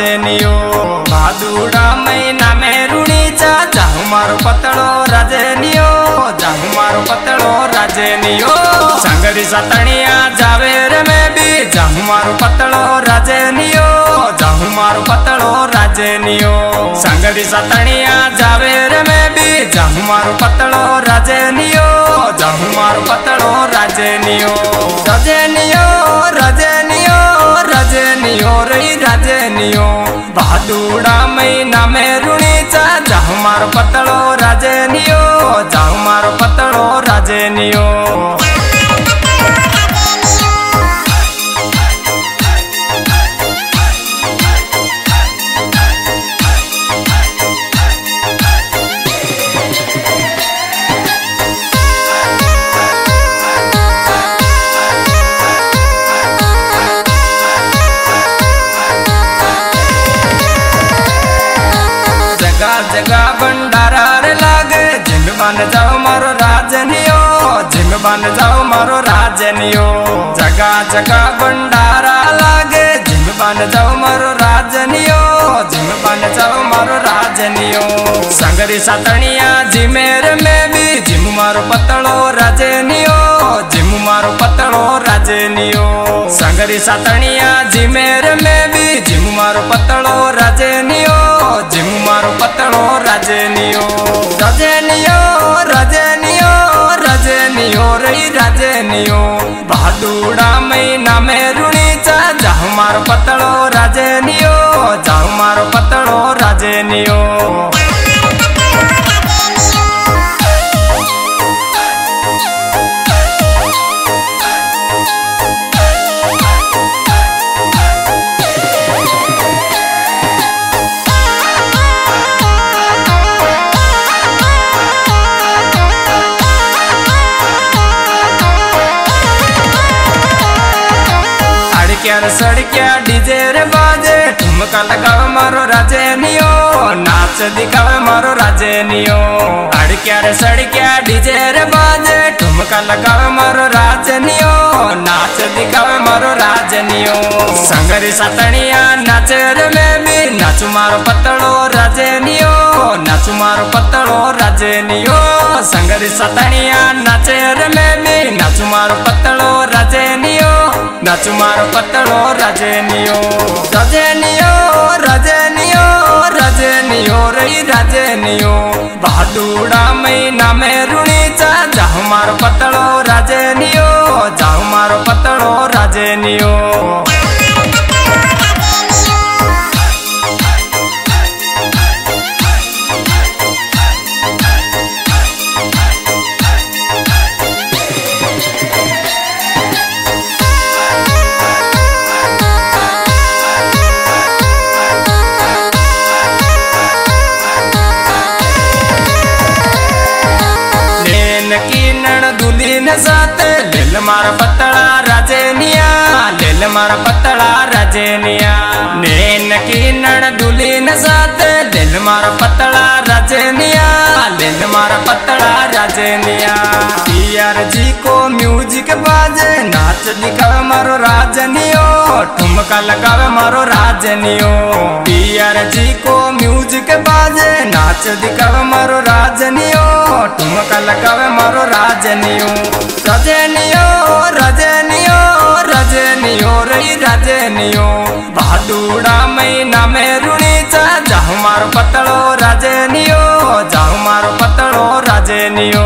राजनियो भादुड़ा महीना में रुणीचा जाहू मारो पतलो राजनियो जाहू मारो पतलो राजनियो संगड़ी सतणिया जावे रे मैं भी जाहू मारो पतलो राजनियो जाहू मारो पतलो राजनियो संगड़ी सतणिया जावे रे मैं भी जाहू मारो पतलो राजनियो जाहू मारो पतलो राजनियो राजनियो राजनियो राजनियो रही राजनियो भादुड़ा महीना में रुणीचा जाहू मारो पतलो राजनियो जाहू मारो पतलो राजनियो जगह भंडारा रे लागे जिम बन जाओ मारो राजनियो जिम बन जाओ मारो राजनियो जगह जगह भंडारा लागे जिम बन जाओ मारो राजनियो जिम बन जाओ मारो राजनियो संगरी सतणिया जिमेर में भी जिम मारो पतलो राजनियो जिम मारो पतलो राजनियो संगरी सतणिया जिमेर में भी जिम मारो पतलो राजनियो जिम मारो पतलो राजनियो राजनियो राजनियो राजनियो रही राजनियो भादुड़ा महीना में रुणीचा जाहू मारो पतलो राजनियो जाहू मारो पतलो राजनियो सड़किया डीजे रे बाजे ठुमका लगावे मारो राजनियो नाच दिखावे मारो राजनियो अड़किया रे सड़किया डीजे रे बाजे ठुमका लगावे मारो राजनियो नाच दिखावे मारो राजनियो संगरी सतणिया नाच रे मैं भी नाचू मारो पतलो राजनियो नाचू मारो पतलो राजनियो संगरी सतणिया नाच रे मैं भी नाचू मारो पतलो राजनियो नाचू मारो पतलो राजनियो राजनियो राजनियो राजनियो रही राजनियो भादुड़ा महीना में रुणीचा जाहू मारो पतलो राजनियो जाहू मारो पतलो राजनियो दुल्हीन साथ लेल मारा पतला राजनिया लेल मारा पतला राजनिया नैन की नड़ दुल्हीन साथ लेल मारा पतला राजनिया लेल मारा पतला राजनिया पीआर जी को म्यूजिक बाजे नाच दिखावे मारो राजनियो ठुमका लगावे मारो राजनियो पीआर जी को म्यूजिक बाजे नाच दिखावे मारो राजनियो ठुमका लगावे मारो राजनियो राजनियो राजनियो राजनियो रही राजनियो भादुड़ा महीना में रुणीचा जाहू मारो पतलो राजनियो जाहू मारो पतलो राजनियो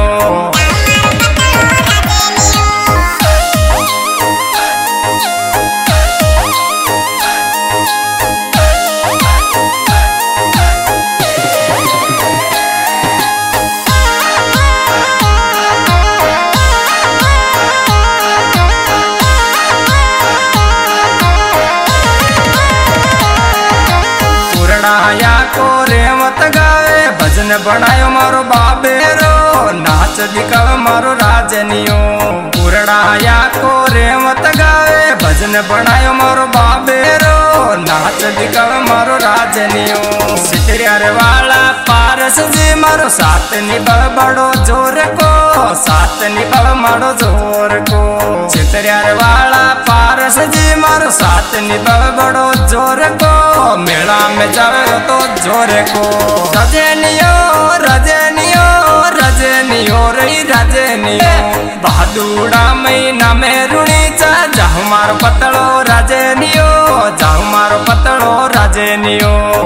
को रेवत गावे भजन बनायो मारो बाबेरो नाच दिखावे मारो राजनियो पुरड़ाया को रेवत गावे भजन बनायो मारो बाबेरो नाच दिखावे मारो राजनियो सितरियार वाला पारस जी मारो साथ निभाव बड़ो जोर को साथ निभाव मारो जोर को सितरियार वाला पारस जी मारो साथ निभाव बड़ो जोर को मेला में जावे तो जोरे को रजनियो रजनियो रजनियो रही रजनियो भादुड़ा महीना में रुणी चा जाहु मारो पतलो रजनियो जाहु मारो पतलो रजनियो।